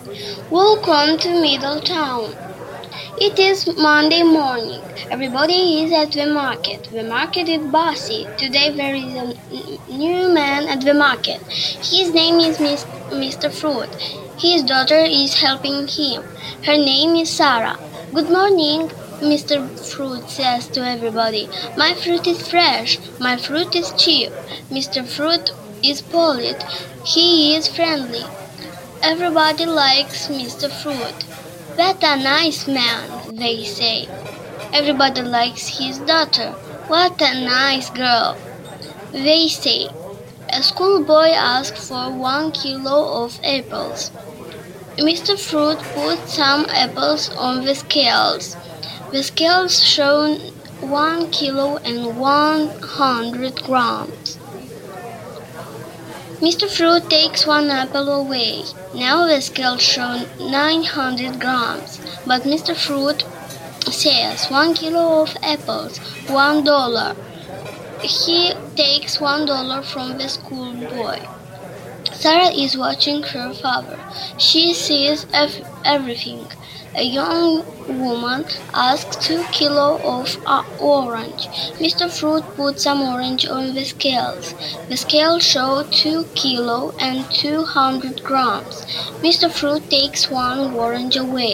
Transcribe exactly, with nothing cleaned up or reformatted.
Welcome to Middletown. It is Monday morning. Everybody is at the market. The market is busy. Today there is a n- new man at the market. His name is Mis- Mister Fruit. His daughter is helping him. Her name is Sarah. Good morning, Mister Fruit says to everybody. My fruit is fresh. My fruit is cheap. Mister Fruit is polite. He is friendly. Everybody likes Mister Fruit. What a nice man, they say. Everybody likes his daughter. What a nice girl, they say. A schoolboy asked for one kilo of apples. Mister Fruit put some apples on the scales. The scales showed one kilo and one hundred grams. Mister Fruit takes one apple away. Now the scale shows nine hundred grams, but Mister Fruit says one kilo of apples, one dollar. He takes one dollar from the schoolboy. Sarah is watching her father. She sees ev- everything. A young woman asks two kilos of uh, orange. Mister Fruit put some orange on the scales. The scales show two kilos and two hundred grams. Mister Fruit takes one orange away.